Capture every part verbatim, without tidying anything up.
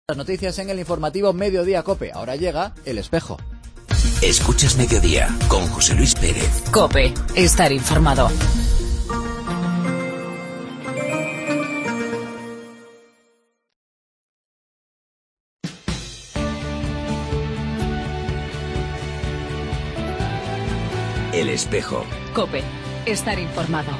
Las noticias en el informativo Mediodía COPE. Ahora llega El Espejo. Escuchas Mediodía con José Luis Pérez. COPE. Estar informado. El Espejo. COPE. Estar informado.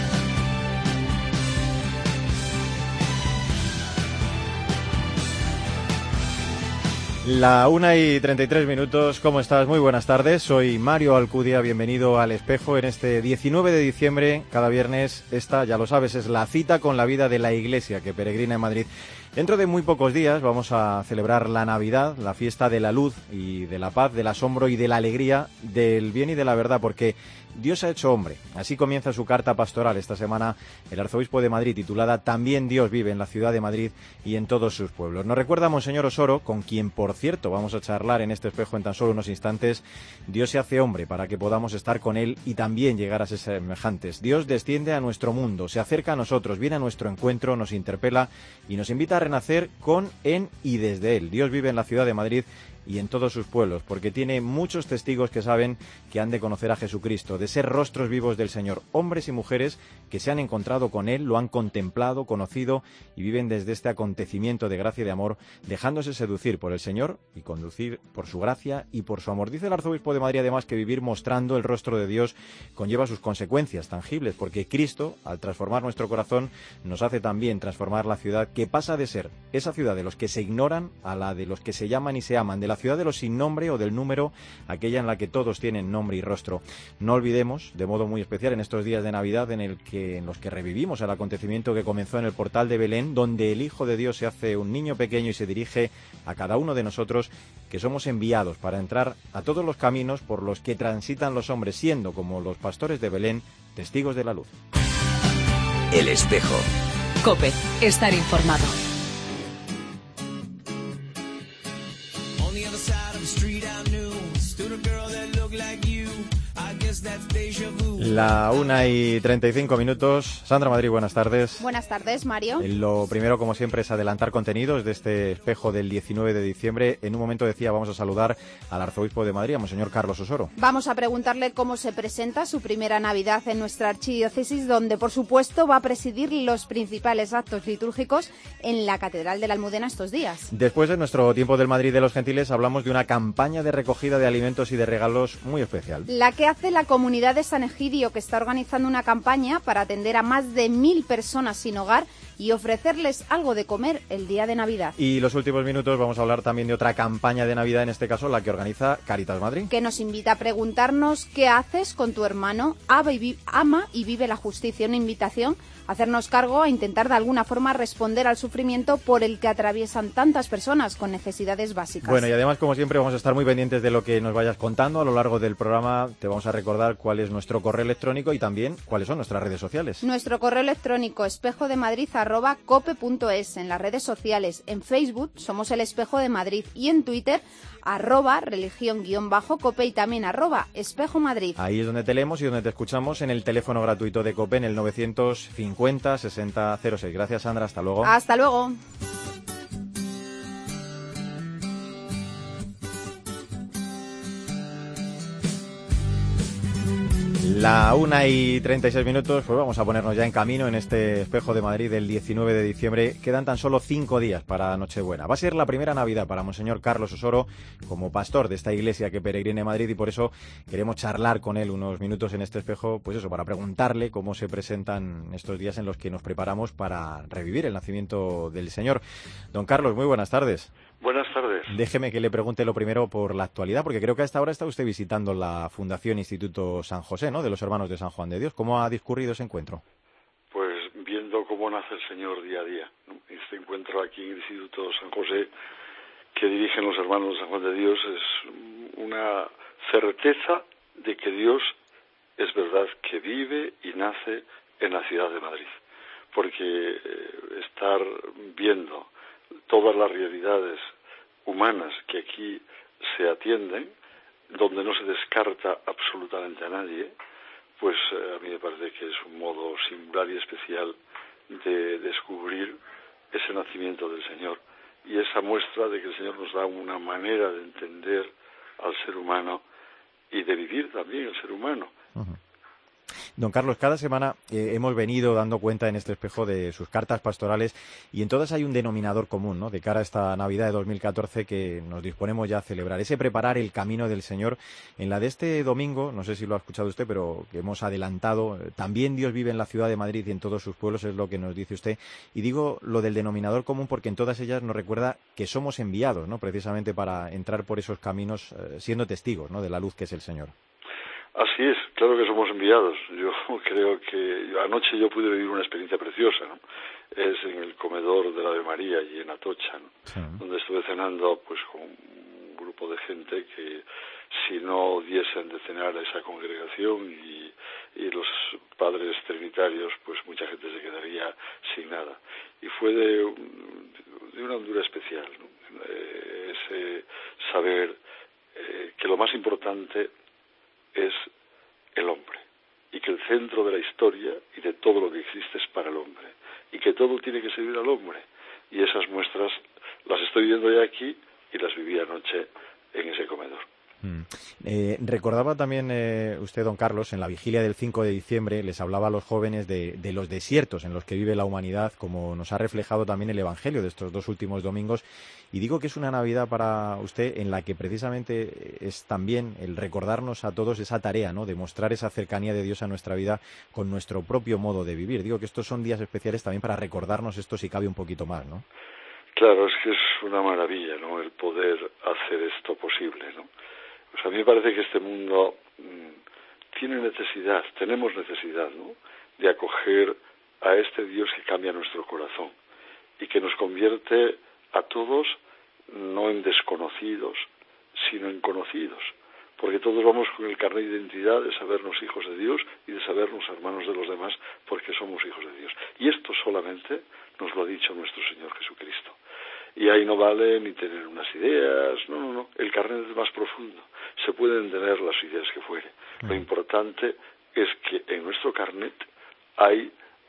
La una y treinta y tres minutos, ¿cómo estás? Muy buenas tardes, soy Mario Alcudia, bienvenido al Espejo en este diecinueve de diciembre, cada viernes. Esta, ya lo sabes, es la cita con la vida de la Iglesia que peregrina en Madrid. Dentro de muy pocos días vamos a celebrar la Navidad, la fiesta de la luz y de la paz, del asombro y de la alegría, del bien y de la verdad, porque Dios ha hecho hombre. Así comienza su carta pastoral esta semana el arzobispo de Madrid, titulada También Dios vive en la ciudad de Madrid y en todos sus pueblos. Nos recuerda Monseñor Osoro, con quien, por cierto, vamos a charlar en este espejo en tan solo unos instantes. Dios se hace hombre para que podamos estar con él y también llegar a ser semejantes. Dios desciende a nuestro mundo, se acerca a nosotros, viene a nuestro encuentro, nos interpela y nos invita a renacer con, en y desde él. Dios vive en la ciudad de Madrid y en todos sus pueblos, porque tiene muchos testigos que saben que han de conocer a Jesucristo, de ser rostros vivos del Señor, hombres y mujeres que se han encontrado con Él, lo han contemplado, conocido y viven desde este acontecimiento de gracia y de amor, dejándose seducir por el Señor y conducir por su gracia y por su amor. Dice el arzobispo de Madrid además que vivir mostrando el rostro de Dios conlleva sus consecuencias tangibles, porque Cristo, al transformar nuestro corazón, nos hace también transformar la ciudad, que pasa de ser esa ciudad de los que se ignoran a la de los que se llaman y se aman, de la ciudad de los sin nombre o del número, aquella en la que todos tienen nombre y rostro. No olvidemos, de modo muy especial en estos días de Navidad, en el que en los que revivimos el acontecimiento que comenzó en el portal de Belén, donde el Hijo de Dios se hace un niño pequeño y se dirige a cada uno de nosotros, que somos enviados para entrar a todos los caminos por los que transitan los hombres, siendo, como los pastores de Belén, testigos de la luz. El Espejo. COPE. Estar informado. La una y treinta y cinco minutos. Sandra Madrid, buenas tardes. Buenas tardes, Mario. Lo primero, como siempre, es adelantar contenidos de este espejo del diecinueve de diciembre. En un momento, decía, vamos a saludar al arzobispo de Madrid, a Monseñor Carlos Osoro. Vamos a preguntarle cómo se presenta su primera Navidad en nuestra archidiócesis, donde, por supuesto, va a presidir los principales actos litúrgicos en la Catedral de la Almudena estos días. Después de nuestro tiempo del Madrid de los Gentiles, hablamos de una campaña de recogida de alimentos y de regalos muy especial. La que hace la comunidad de San Egidio, que está organizando una campaña para atender a más de mil personas sin hogar y ofrecerles algo de comer el día de Navidad. Y los últimos minutos vamos a hablar también de otra campaña de Navidad, en este caso la que organiza Cáritas Madrid, que nos invita a preguntarnos qué haces con tu hermano. Ama y, vi- ama y vive la justicia. Una invitación a hacernos cargo, a intentar de alguna forma responder al sufrimiento por el que atraviesan tantas personas con necesidades básicas. Bueno, y además, como siempre, vamos a estar muy pendientes de lo que nos vayas contando a lo largo del programa. Te vamos a recordar cuál es nuestro correo electrónico y también cuáles son nuestras redes sociales. Nuestro correo electrónico espejodemadrid arroba cope punto es. En las redes sociales, en Facebook somos El Espejo de Madrid y en Twitter arroba religión guión bajo cope y también arroba espejo Madrid. Ahí es donde te leemos y donde te escuchamos, en el teléfono gratuito de COPE en el novecientos cincuenta sesenta cero seis. Gracias, Sandra, hasta luego. Hasta luego. La una y treinta y seis minutos, pues vamos a ponernos ya en camino en este espejo de Madrid del diecinueve de diciembre. Quedan tan solo cinco días para Nochebuena. Va a ser la primera Navidad para Monseñor Carlos Osoro como pastor de esta iglesia que peregrina en Madrid, y por eso queremos charlar con él unos minutos en este espejo, pues eso, para preguntarle cómo se presentan estos días en los que nos preparamos para revivir el nacimiento del Señor. Don Carlos, muy buenas tardes. Buenas tardes. Déjeme que le pregunte lo primero por la actualidad, porque creo que a esta hora está usted visitando la Fundación Instituto San José, ¿no?, de los Hermanos de San Juan de Dios. ¿Cómo ha discurrido ese encuentro? Pues viendo cómo nace el Señor día a día, ¿no? Este encuentro aquí en el Instituto San José que dirigen los Hermanos de San Juan de Dios es una certeza de que Dios es verdad que vive y nace en la ciudad de Madrid, porque eh, estar viendo todas las realidades humanas que aquí se atienden, donde no se descarta absolutamente a nadie, pues eh, a mí me parece que es un modo singular y especial de descubrir ese nacimiento del Señor y esa muestra de que el Señor nos da una manera de entender al ser humano y de vivir también el ser humano. Uh-huh. Don Carlos, cada semana eh, hemos venido dando cuenta en este espejo de sus cartas pastorales y en todas hay un denominador común, ¿no?, de cara a esta Navidad de dos mil catorce que nos disponemos ya a celebrar, ese preparar el camino del Señor. En la de este domingo, no sé si lo ha escuchado usted, pero que hemos adelantado, eh, también Dios vive en la ciudad de Madrid y en todos sus pueblos, es lo que nos dice usted. Y digo lo del denominador común porque en todas ellas nos recuerda que somos enviados, ¿no?, precisamente para entrar por esos caminos eh, siendo testigos, ¿no?, de la luz que es el Señor. Así es, claro que somos enviados. Yo creo que anoche yo pude vivir una experiencia preciosa, ¿no? Es en el comedor de la Ave María y en Atocha, ¿no? Sí. Donde estuve cenando pues con un grupo de gente que si no diesen de cenar a esa congregación y, y los padres trinitarios, pues mucha gente se quedaría sin nada. Y fue de, de una hondura especial, ¿no? Eh, ese saber eh, que lo más importante es el hombre y que el centro de la historia y de todo lo que existe es para el hombre y que todo tiene que servir al hombre, y esas muestras las estoy viendo ya aquí y las viví anoche en ese comedor. Mm. Eh, recordaba también eh, usted, don Carlos, en la vigilia del cinco de diciembre les hablaba a los jóvenes de, de los desiertos en los que vive la humanidad, como nos ha reflejado también el Evangelio de estos dos últimos domingos, y digo que es una Navidad para usted en la que precisamente es también el recordarnos a todos esa tarea, ¿no?, de mostrar esa cercanía de Dios a nuestra vida con nuestro propio modo de vivir. Digo que estos son días especiales también para recordarnos esto si cabe un poquito más, ¿no? Claro, es que es una maravilla, ¿no?, el poder hacer esto posible, ¿no? Pues a mí me parece que este mundo mmm, tiene necesidad, tenemos necesidad, ¿no?, de acoger a este Dios que cambia nuestro corazón y que nos convierte a todos no en desconocidos, sino en conocidos, porque todos vamos con el carnet de identidad de sabernos hijos de Dios y de sabernos hermanos de los demás porque somos hijos de Dios. Y esto solamente nos lo ha dicho nuestro Señor Jesucristo. Y ahí no vale ni tener unas ideas, no, no, no, el carnet es más profundo, se pueden tener las ideas que fuere. Mm. Lo importante es que en nuestro carnet hay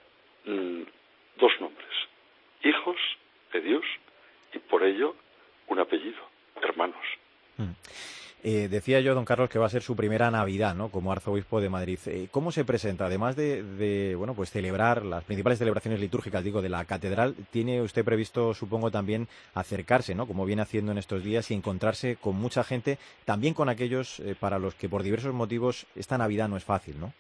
mm, dos nombres, hijos de Dios y por ello un apellido, hermanos. Mm. Eh, decía yo, don Carlos, que va a ser su primera Navidad, ¿no?, como arzobispo de Madrid. Eh, ¿Cómo se presenta? Además de, de, bueno, pues celebrar las principales celebraciones litúrgicas, digo, de la catedral, ¿tiene usted previsto, supongo, también acercarse, ¿no?, como viene haciendo en estos días, y encontrarse con mucha gente, también con aquellos eh, para los que por diversos motivos esta Navidad no es fácil, ¿no?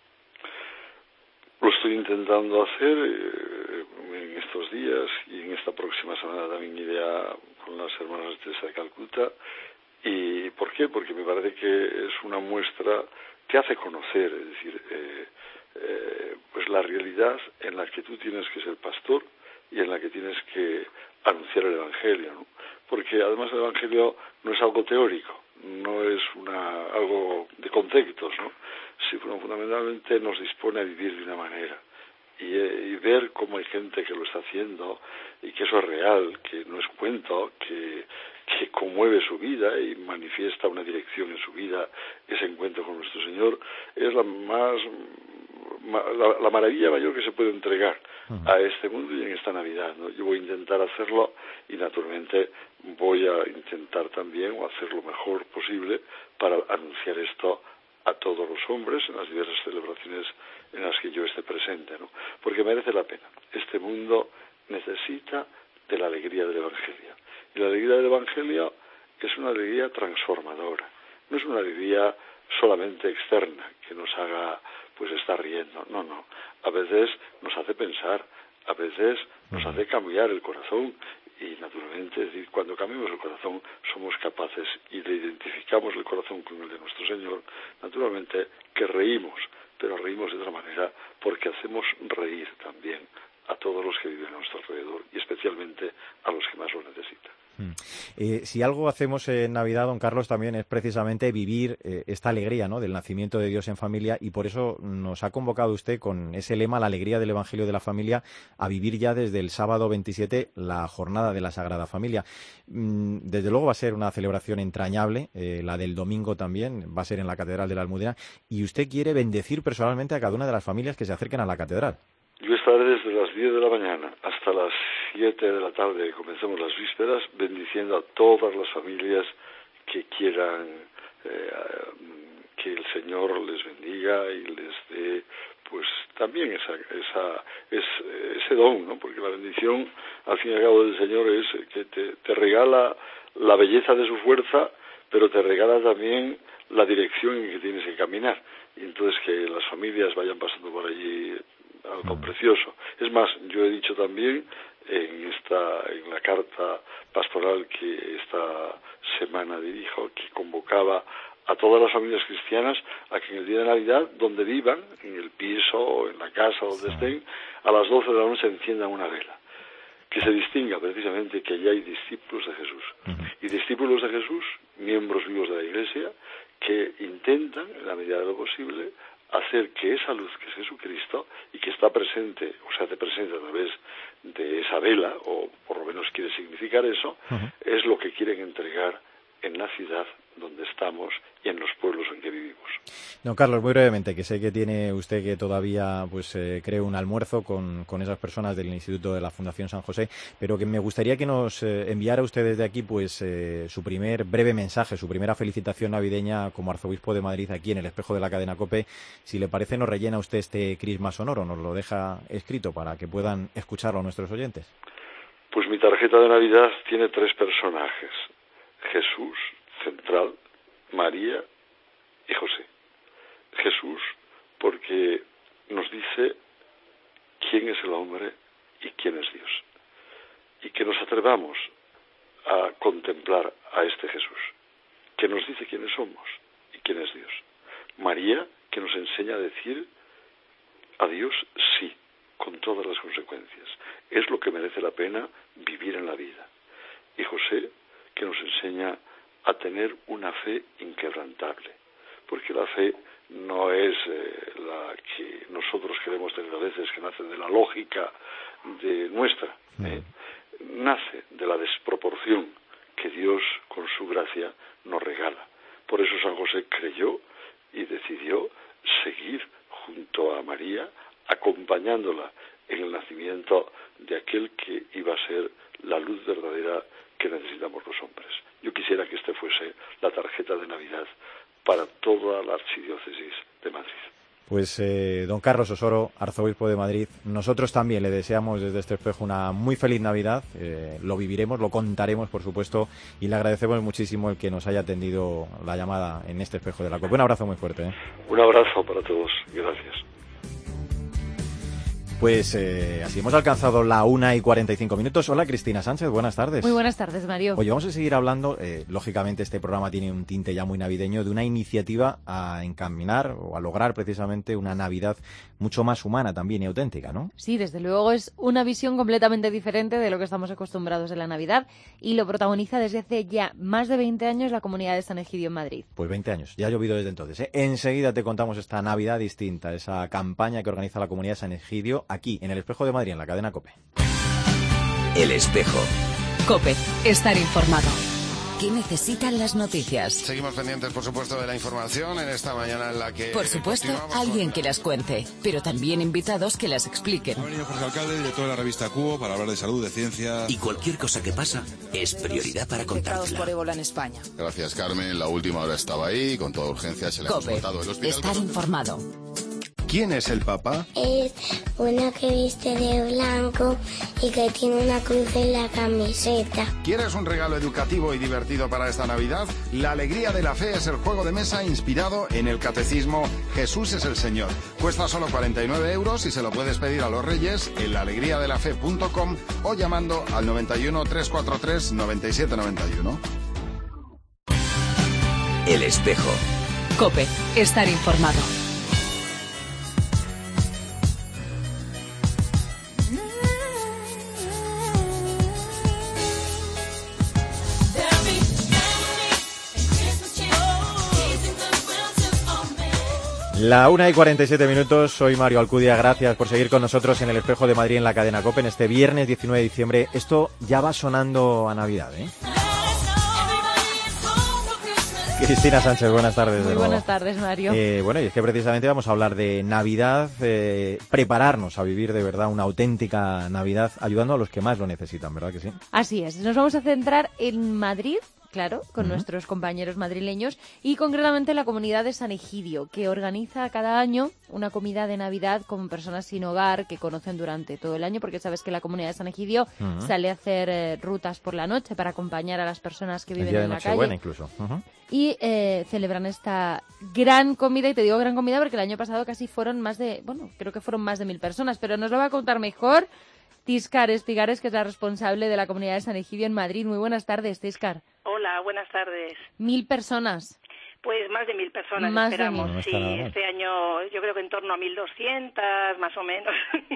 Lo estoy intentando hacer eh, en estos días y en esta próxima semana también iré a, con las hermanas de Teresa de Calcuta. ¿Y por qué? Porque me parece que es una muestra que hace conocer, es decir, eh, eh, pues la realidad en la que tú tienes que ser pastor y en la que tienes que anunciar el Evangelio, ¿no? Porque además el Evangelio no es algo teórico, no es una algo de conceptos, ¿no? Sino fundamentalmente nos dispone a vivir de una manera y, y ver cómo hay gente que lo está haciendo y que eso es real, que no es cuento, que que conmueve su vida y manifiesta una dirección en su vida, ese encuentro con nuestro Señor, es la más la, la maravilla mayor que se puede entregar uh-huh. a este mundo y en esta Navidad, ¿no? Yo voy a intentar hacerlo y naturalmente voy a intentar también o hacer lo mejor posible para anunciar esto a todos los hombres en las diversas celebraciones en las que yo esté presente, ¿no? Porque merece la pena. Este mundo necesita de la alegría del Evangelio. Y la alegría del Evangelio es una alegría transformadora, no es una alegría solamente externa que nos haga pues estar riendo, no, no, a veces nos hace pensar, a veces nos hace cambiar el corazón y naturalmente, es decir, cuando cambiamos el corazón somos capaces y le identificamos el corazón con el de nuestro Señor, naturalmente que reímos, pero reímos de otra manera porque hacemos reír también a todos los que viven a nuestro alrededor y especialmente a los que más lo necesitan. Mm. Eh, si algo hacemos en Navidad, don Carlos, también es precisamente vivir eh, esta alegría, ¿no?, del nacimiento de Dios en familia, y por eso nos ha convocado usted con ese lema, la alegría del Evangelio de la familia, a vivir ya desde el sábado veintisiete la jornada de la Sagrada Familia. Mm, desde luego va a ser una celebración entrañable, eh, la del domingo también, va a ser en la Catedral de la Almudena, y usted quiere bendecir personalmente a cada una de las familias que se acerquen a la Catedral. Yo estaré desde las diez de la mañana hasta las siete de la tarde comencemos las vísperas, bendiciendo a todas las familias que quieran eh, que el Señor les bendiga y les dé pues también esa, esa, es, ese don, ¿no? Porque la bendición, al fin y al cabo, del Señor es que te, te regala la belleza de su fuerza, pero te regala también la dirección en que tienes que caminar. Y entonces que las familias vayan pasando por allí algo precioso. Es más, yo he dicho también en esta en la carta pastoral que esta semana dirijo, que convocaba a todas las familias cristianas a que en el día de Navidad, donde vivan, en el piso o en la casa, donde estén, a las doce de la noche enciendan una vela. Que se distinga precisamente que allí hay discípulos de Jesús. Y discípulos de Jesús, miembros vivos de la Iglesia, que intentan, en la medida de lo posible, hacer que esa luz que es Jesucristo y que está presente, o se hace presente a través de esa vela, o por lo menos quiere significar eso, uh-huh. es lo que quieren entregar en la ciudad donde estamos y en los pueblos en que vivimos. Don Carlos, muy brevemente, que sé que tiene usted que todavía pues eh, cree un almuerzo con, con esas personas del Instituto de la Fundación San José, pero que me gustaría que nos eh, enviara usted desde aquí pues eh, su primer breve mensaje, su primera felicitación navideña como arzobispo de Madrid aquí en el espejo de la cadena COPE. Si le parece, nos rellena usted este crisma sonoro, nos lo deja escrito para que puedan escucharlo nuestros oyentes. Pues mi tarjeta de Navidad tiene tres personajes: Jesús, central, María y José. Jesús, porque nos dice quién es el hombre y quién es Dios. Y que nos atrevamos a contemplar a este Jesús, que nos dice quiénes somos y quién es Dios. María, que nos enseña a decir a Dios sí, con todas las consecuencias. Es lo que merece la pena vivir en la vida. Y José, que nos enseña a tener una fe inquebrantable, porque la fe no es eh, la que nosotros queremos tener a veces, que nace de la lógica de nuestra, ¿eh? Nace de la desproporción que Dios con su gracia nos regala. Por eso San José creyó y decidió seguir junto a María, acompañándola en el nacimiento de aquel que iba a ser la luz verdadera que necesitamos los hombres. Yo quisiera que este fuese la tarjeta de Navidad para toda la archidiócesis de Madrid. Pues eh, don Carlos Osoro, arzobispo de Madrid, nosotros también le deseamos desde este espejo una muy feliz Navidad. Eh, lo viviremos, lo contaremos, por supuesto, y le agradecemos muchísimo el que nos haya atendido la llamada en este espejo de la COPE. Un abrazo muy fuerte. ¿eh? Un abrazo para todos. Gracias. Pues eh, así hemos alcanzado la una y cuarenta y cinco minutos. Hola, Cristina Sánchez, buenas tardes. Muy buenas tardes, Mario. Oye, vamos a seguir hablando, eh, lógicamente este programa tiene un tinte ya muy navideño, de una iniciativa a encaminar o a lograr precisamente una Navidad mucho más humana también y auténtica, ¿no? Sí, desde luego es una visión completamente diferente de lo que estamos acostumbrados en la Navidad y lo protagoniza desde hace ya más de veinte años la comunidad de San Egidio en Madrid. Pues veinte años, ya ha llovido desde entonces, ¿eh? Enseguida te contamos esta Navidad distinta, esa campaña que organiza la comunidad de San Egidio aquí, en el Espejo de Madrid, en la cadena COPE. El Espejo. COPE, estar informado. ¿Qué necesitan las noticias? Seguimos pendientes, por supuesto, de la información en esta mañana en la que... Por supuesto, alguien con... que las cuente, pero también invitados que las expliquen. Ha venido Jorge Alcalde, director de la revista Cubo, para hablar de salud, de ciencia... Y cualquier cosa que pasa es prioridad para contársela. por ébola en España. Gracias, Carmen. La última hora estaba ahí, con toda urgencia se le ha montado el hospital. Estar informado. ¿Quién es el Papa? Es una que viste de blanco y que tiene una cruz en la camiseta. ¿Quieres un regalo educativo y divertido para esta Navidad? La alegría de la fe es el juego de mesa inspirado en el catecismo Jesús es el Señor. Cuesta solo cuarenta y nueve euros y se lo puedes pedir a los Reyes en la alegría de la fe punto com o llamando al noventa y uno, trescientos cuarenta y tres, noventa y siete noventa y uno. El Espejo. COPE, estar informado. La una y cuarenta y siete minutos, soy Mario Alcudia, gracias por seguir con nosotros en el Espejo de Madrid en la cadena COPE en este viernes diecinueve de diciembre. Esto ya va sonando a Navidad, ¿eh? Cristina Sánchez, buenas tardes. Muy de nuevo. buenas tardes, Mario. Eh, bueno, y es que precisamente vamos a hablar de Navidad, eh, prepararnos a vivir de verdad una auténtica Navidad, ayudando a los que más lo necesitan, ¿verdad que sí? Así es, nos vamos a centrar en Madrid, claro, con Uh-huh. nuestros compañeros madrileños y concretamente en la comunidad de San Egidio, que organiza cada año una comida de Navidad con personas sin hogar que conocen durante todo el año, porque sabes que la comunidad de San Egidio Uh-huh. sale a hacer eh, rutas por la noche para acompañar a las personas que El viven día de en la Nochebuena calle. incluso. Uh-huh. Y eh, celebran esta gran comida, y te digo gran comida porque el año pasado casi fueron más de, bueno, creo que fueron más de mil personas, pero nos lo va a contar mejor Tiscar Espigares, que es la responsable de la comunidad de San Egidio en Madrid. Muy buenas tardes, Tiscar. Hola, buenas tardes. Mil personas. Pues más de mil personas Más de esperamos. mil. No Sí, está nada mal. este año yo creo que en torno a mil doscientas, más o menos.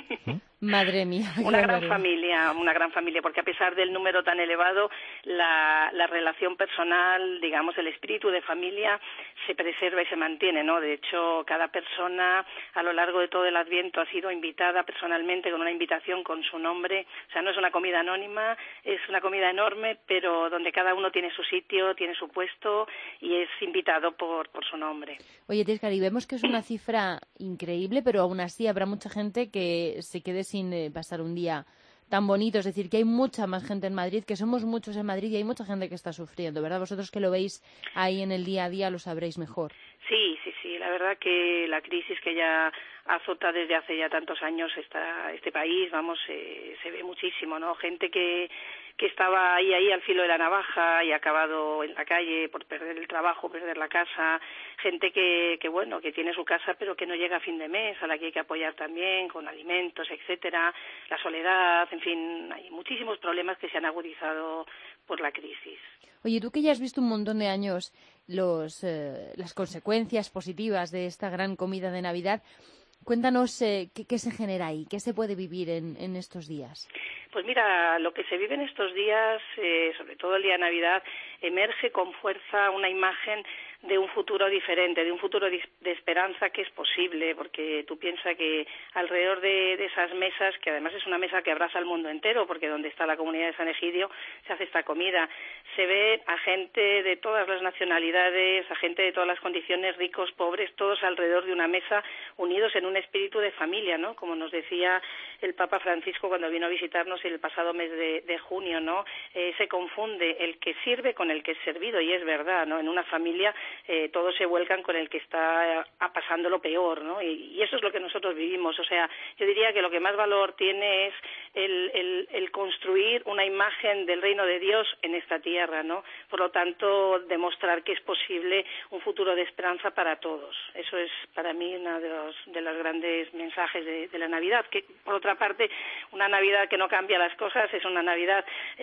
Madre mía. qué Una gran barbaridad. familia, una gran familia, porque a pesar del número tan elevado, la, la relación personal, digamos, el espíritu de familia se preserva y se mantiene, ¿no? De hecho, cada persona a lo largo de todo el Adviento ha sido invitada personalmente con una invitación con su nombre. O sea, no es una comida anónima, es una comida enorme, pero donde cada uno tiene su sitio, tiene su puesto y es invitado por, por su nombre. Oye, Tiscar, y vemos que es una cifra increíble, pero aún así habrá mucha gente que se quede sin eh, pasar un día tan bonito. Es decir, que hay mucha más gente en Madrid, que somos muchos en Madrid y hay mucha gente que está sufriendo, ¿verdad? Vosotros que lo veis ahí en el día a día lo sabréis mejor. Sí, sí, sí. La verdad que la crisis que ya azota desde hace ya tantos años esta, este país, vamos, eh, se ve muchísimo, ¿no? Gente que que estaba ahí, ahí al filo de la navaja y ha acabado en la calle por perder el trabajo, perder la casa. Gente que, que bueno, que tiene su casa pero que no llega a fin de mes, a la que hay que apoyar también con alimentos, etcétera. La soledad, en fin, hay muchísimos problemas que se han agudizado por la crisis. Oye, tú que ya has visto un montón de años los, eh, las consecuencias positivas de esta gran comida de Navidad, cuéntanos eh, qué, qué se genera ahí, qué se puede vivir en, en estos días. Pues mira, lo que se vive en estos días, eh, sobre todo el día de Navidad, emerge con fuerza una imagen de un futuro diferente, de un futuro de esperanza que es posible, porque tú piensas que alrededor de, de esas mesas, que además es una mesa que abraza al mundo entero, porque donde está la comunidad de San Egidio se hace esta comida, se ve a gente de todas las nacionalidades, a gente de todas las condiciones, ricos, pobres, todos alrededor de una mesa, unidos en un espíritu de familia, ¿no? Como nos decía el Papa Francisco cuando vino a visitarnos el pasado mes de, de junio, ¿no? Eh, se confunde el que sirve con el que es servido, y es verdad, ¿no? En una familia eh, todos se vuelcan con el que está a pasando lo peor, ¿no? Y, y eso es lo que nosotros vivimos. O sea, yo diría que lo que más valor tiene es el, el, el construir una imagen del reino de Dios en esta tierra, ¿no? Por lo tanto, demostrar que es posible un futuro de esperanza para todos. Eso es para mí uno de los, de los grandes mensajes de, de la Navidad, que por otra parte, una Navidad que no cambia las cosas es una Navidad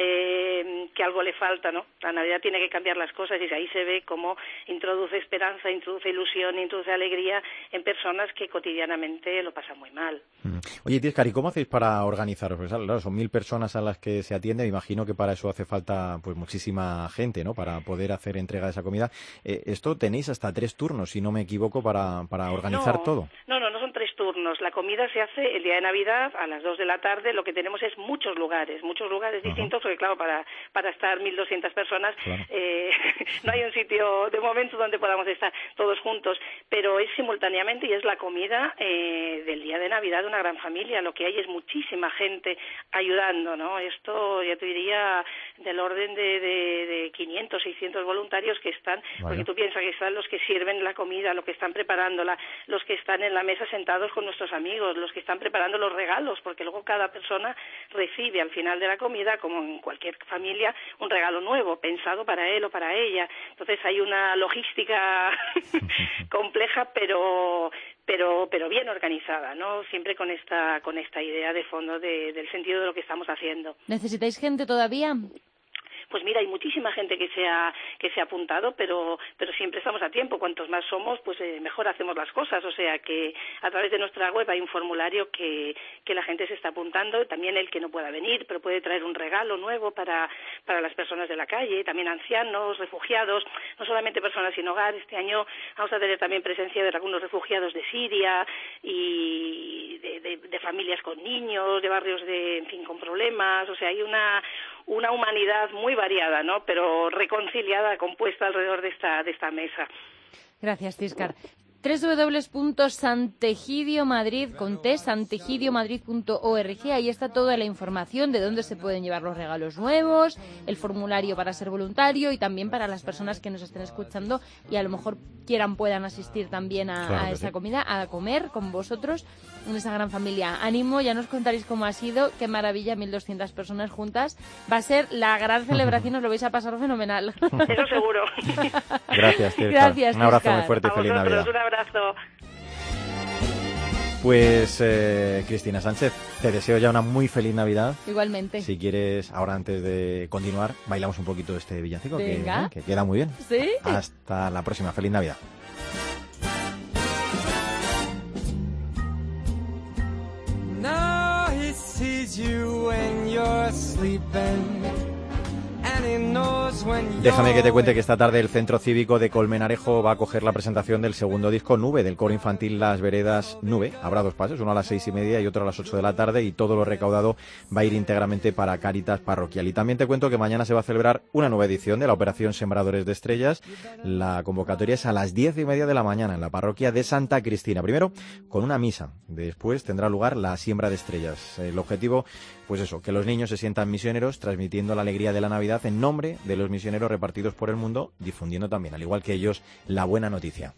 eh, que algo le falta, ¿no? La Navidad tiene que cambiar las cosas y ahí se ve cómo introduce esperanza, introduce ilusión, introduce alegría en personas que cotidianamente lo pasan muy mal. Oye, Tiscar, ¿y cómo hacéis para organizaros? Pues claro, son mil personas a las que se atiende. Me imagino que para eso hace falta pues muchísima gente, ¿no? Para poder hacer entrega de esa comida. Eh, esto tenéis hasta tres turnos, si no me equivoco, para, para organizar no, todo. No, no, no son tres turnos. La comida se hace el día de Navidad a las dos de la tarde. Lo que tenemos es muchos lugares, muchos lugares uh-huh. distintos, porque claro, para, para estar mil doscientas personas claro. eh, no hay un sitio de momento donde podamos estar todos juntos, pero es simultáneamente y es la comida eh, del día de Navidad de una gran familia. Lo que hay es muchísima gente ayudando, ¿no? Esto, ya te diría, del orden de, de, de quinientos, seiscientos voluntarios que están, vale. Porque tú piensas que están los que sirven la comida, los que están preparándola, los que están en la mesa sentados con nuestros amigos, los que están preparando los regalos, porque luego cada persona recibe al final de la comida, como en cualquier familia, un regalo nuevo, pensado para él o para ella. Entonces hay una logística compleja, pero pero pero bien organizada, ¿no? Siempre con esta con esta idea de fondo de, del sentido de lo que estamos haciendo. ¿Necesitáis gente todavía? Pues mira, hay muchísima gente que se ha que se ha apuntado, pero pero siempre estamos a tiempo. Cuantos más somos, pues eh, mejor hacemos las cosas. O sea que a través de nuestra web hay un formulario que que la gente se está apuntando. También el que no pueda venir, pero puede traer un regalo nuevo para para las personas de la calle, también ancianos, refugiados, no solamente personas sin hogar. Este año vamos a tener también presencia de algunos refugiados de Siria y de, de, de familias con niños, de barrios de, en fin, con problemas. O sea, hay una una humanidad muy variada, ¿no? Pero reconciliada, compuesta alrededor de esta, de esta mesa. Gracias, Ciscar. doble u doble u doble u punto santegidiomadrid con t, santegidiomadrid punto org. Ahí está toda la información de dónde se pueden llevar los regalos nuevos, el formulario para ser voluntario y también para las personas que nos estén escuchando y a lo mejor quieran, puedan asistir también a, claro a esa sí. comida, a comer con vosotros en esa gran familia. Ánimo, ya nos contaréis cómo ha sido, qué maravilla, mil doscientas personas juntas. Va a ser la gran celebración, os lo vais a pasar fenomenal. Eso seguro. Gracias, Ciscar. Gracias, un abrazo Ciscar. muy fuerte y A feliz vosotros, Navidad. un abrazo. Pues, eh, Cristina Sánchez, te deseo ya una muy feliz Navidad. Igualmente. Si quieres, ahora antes de continuar, bailamos un poquito este villancico que, Venga. ¿eh? que queda muy bien. ¿Sí? Hasta la próxima. Feliz Navidad. Now he sees you when you're sleeping. Déjame que te cuente que esta tarde el Centro Cívico de Colmenarejo va a acoger la presentación del segundo disco Nube del coro infantil Las Veredas Nube. Habrá dos pases, uno a las seis y media y otro a las ocho de la tarde, y todo lo recaudado va a ir íntegramente para Cáritas Parroquial. Y también te cuento que mañana se va a celebrar una nueva edición de la Operación Sembradores de Estrellas. La convocatoria es a las diez y media de la mañana en la parroquia de Santa Cristina. Primero con una misa, después tendrá lugar la siembra de estrellas. El objetivo, pues eso, que los niños se sientan misioneros, transmitiendo la alegría de la Navidad en nombre de los misioneros repartidos por el mundo, difundiendo también, al igual que ellos, la buena noticia.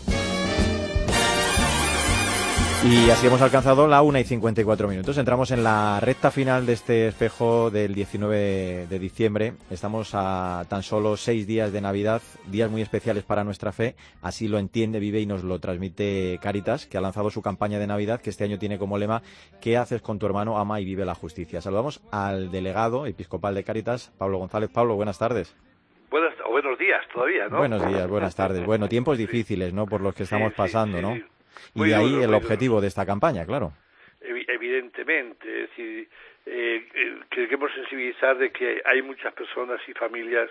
Y así hemos alcanzado la una y cincuenta y cuatro minutos. Entramos en la recta final de este espejo del diecinueve de diciembre. Estamos a tan solo seis días de Navidad, días muy especiales para nuestra fe. Así lo entiende, vive y nos lo transmite Cáritas, que ha lanzado su campaña de Navidad, que este año tiene como lema ¿qué haces con tu hermano? Ama y vive la justicia. Saludamos al delegado episcopal de Cáritas, Pablo González. Pablo, buenas tardes. Buenas, o buenos días todavía, ¿no? Buenos días, buenas tardes. Bueno, tiempos difíciles, ¿no?, por los que estamos sí, pasando, sí, ¿no? sí. Y Muy de ahí duro, el muy objetivo duro. de esta campaña, claro. Evidentemente, es decir, eh, eh, queremos sensibilizar de que hay muchas personas y familias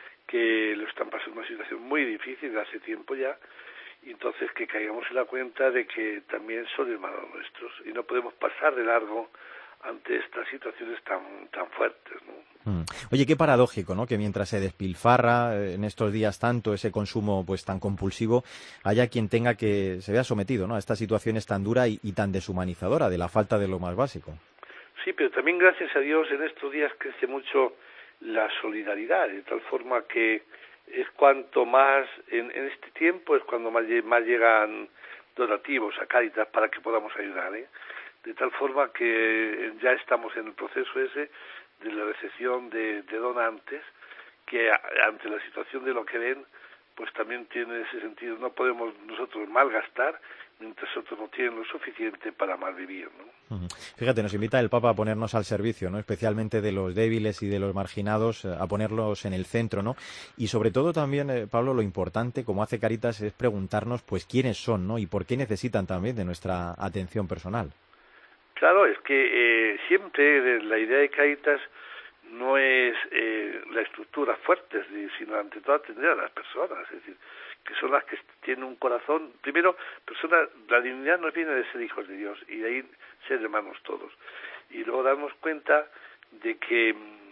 que lo están pasando una situación muy difícil hace tiempo ya, y entonces que caigamos en la cuenta de que también son hermanos nuestros y no podemos pasar de largo ante estas situaciones tan tan fuertes, ¿no? Mm. Oye, qué paradójico, ¿no?, que mientras se despilfarra eh, en estos días tanto ese consumo pues tan compulsivo, haya quien tenga que se vea sometido, ¿no?, a estas situaciones tan dura y, y tan deshumanizadora de la falta de lo más básico. Sí, pero también gracias a Dios en estos días crece mucho la solidaridad, de tal forma que es cuanto más, en, en este tiempo es cuando más, más llegan donativos a Cáritas para que podamos ayudar, ¿eh? De tal forma que ya estamos en el proceso ese de la recepción de, de donantes, que a, ante la situación de lo que ven, pues también tiene ese sentido. No podemos nosotros malgastar mientras otros no tienen lo suficiente para malvivir, ¿no? Uh-huh. Fíjate, nos invita el Papa a ponernos al servicio, ¿no?, especialmente de los débiles y de los marginados, a ponerlos en el centro, ¿no? Y sobre todo también, eh, Pablo, lo importante, como hace Cáritas, es preguntarnos pues quiénes son, ¿no?, y por qué necesitan también de nuestra atención personal. Claro, es que eh, siempre la idea de Cáritas no es eh, la estructura fuerte, sino ante todo atender a las personas, es decir, que son las que tienen un corazón. Primero, personas, la dignidad nos viene de ser hijos de Dios y de ahí ser hermanos todos. Y luego darnos cuenta de que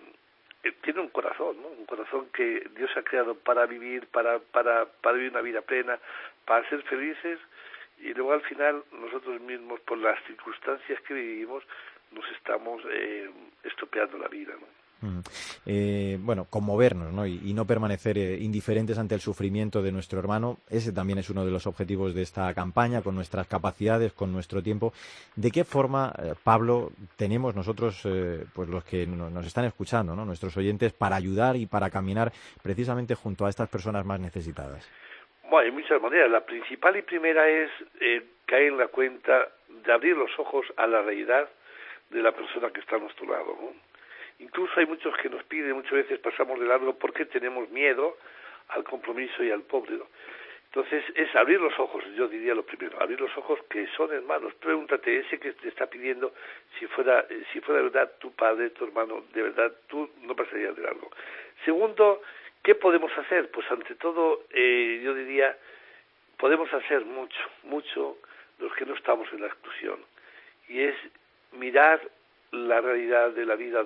eh, tiene un corazón, ¿no? Un corazón que Dios ha creado para vivir, para, para, para vivir una vida plena, para ser felices. Y luego al final nosotros mismos, por las circunstancias que vivimos, nos estamos eh, estropeando la vida, ¿no? Mm. Eh, bueno, conmovernos, ¿no?, y, y no permanecer eh, indiferentes ante el sufrimiento de nuestro hermano. Ese también es uno de los objetivos de esta campaña, con nuestras capacidades, con nuestro tiempo. ¿De qué forma, eh, Pablo, tenemos nosotros, eh, pues los que no, nos están escuchando, ¿no?, nuestros oyentes, para ayudar y para caminar precisamente junto a estas personas más necesitadas? Bueno, hay muchas maneras. La principal y primera es eh, caer en la cuenta de abrir los ojos a la realidad de la persona que está a nuestro lado, ¿no? Incluso hay muchos que nos piden, muchas veces pasamos de largo porque tenemos miedo al compromiso y al pobre, ¿no? Entonces es abrir los ojos, yo diría lo primero, abrir los ojos que son hermanos. Pregúntate, ese que te está pidiendo, si fuera si fuera de verdad tu padre, tu hermano, de verdad tú no pasarías de largo. Segundo, ¿qué podemos hacer? Pues ante todo, eh, yo diría, podemos hacer mucho, mucho los que no estamos en la exclusión. Y es mirar la realidad de la vida de,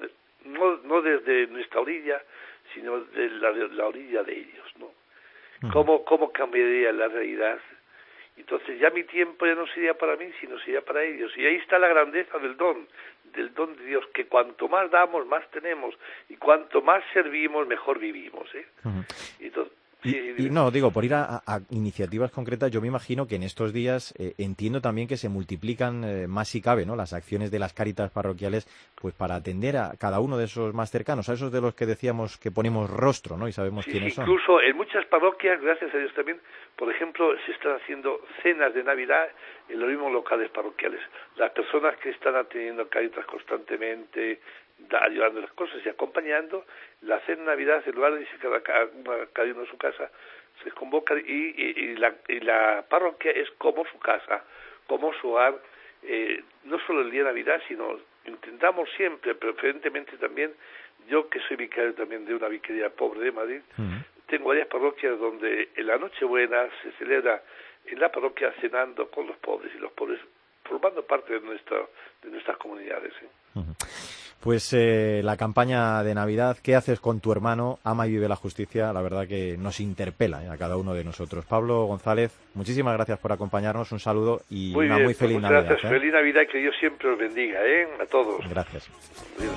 no, no desde nuestra orilla, sino de la, de la orilla de ellos, ¿no? ¿Cómo, cómo cambiaría la realidad? Entonces ya mi tiempo ya no sería para mí, sino sería para ellos. Y ahí está la grandeza del don, del don de Dios, que cuanto más damos, más tenemos, y cuanto más servimos, mejor vivimos, ¿eh? Uh-huh. Entonces, Y, sí, y no, digo, por ir a, a iniciativas concretas, yo me imagino que en estos días eh, entiendo también que se multiplican eh, más si cabe, ¿no? Las acciones de las Cáritas parroquiales, pues para atender a cada uno de esos más cercanos, a esos de los que decíamos que ponemos rostro, ¿no? Y sabemos sí, quiénes sí, son. Incluso en muchas parroquias, gracias a Dios también, por ejemplo, se están haciendo cenas de Navidad en los mismos locales parroquiales. Las personas que están atendiendo Cáritas constantemente, ayudando las cosas y acompañando, la cena de Navidad, en lugar de irse cada, cada, cada uno a su casa, se convoca y, y, y, la, y la parroquia es como su casa, como su hogar, eh, no solo el día de Navidad, sino intentamos siempre, preferentemente también, yo que soy vicario también de una vicaría pobre de Madrid, uh-huh. tengo varias parroquias donde en la Nochebuena se celebra en la parroquia cenando con los pobres, y los pobres formando parte de, nuestra, de nuestras comunidades. ¿eh? Uh-huh. Pues eh, la campaña de Navidad, ¿qué haces con tu hermano? Ama y vive la justicia, la verdad que nos interpela eh, a cada uno de nosotros. Pablo González, muchísimas gracias por acompañarnos, un saludo y muy una bien, muy feliz muchas Navidad. Gracias, ¿eh? feliz Navidad y que Dios siempre os bendiga, ¿eh? A todos. Gracias. Adiós.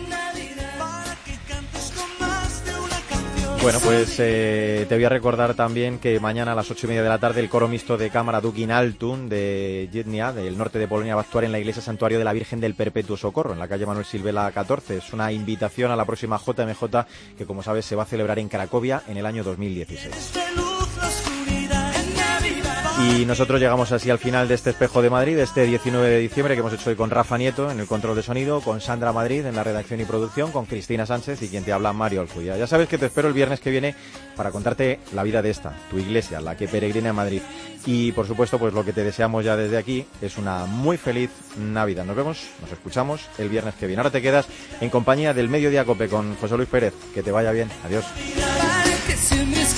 Bueno, pues eh, te voy a recordar también que mañana a las ocho y media de la tarde el coro mixto de Cámara Dukin Altun de Jednia, del norte de Polonia, va a actuar en la iglesia Santuario de la Virgen del Perpetuo Socorro, en la calle Manuel Silvela catorce. Es una invitación a la próxima J M J que, como sabes, se va a celebrar en Cracovia en el año dos mil dieciséis. Y nosotros llegamos así al final de este Espejo de Madrid, este diecinueve de diciembre, que hemos hecho hoy con Rafa Nieto en el control de sonido, con Sandra Madrid en la redacción y producción, con Cristina Sánchez y quien te habla, Mario Alcudia. Ya sabes que te espero el viernes que viene para contarte la vida de esta, tu iglesia, la que peregrina en Madrid. Y por supuesto, pues lo que te deseamos ya desde aquí es una muy feliz Navidad. Nos vemos, nos escuchamos el viernes que viene. Ahora te quedas en compañía del Mediodía Cope con José Luis Pérez. Que te vaya bien. Adiós.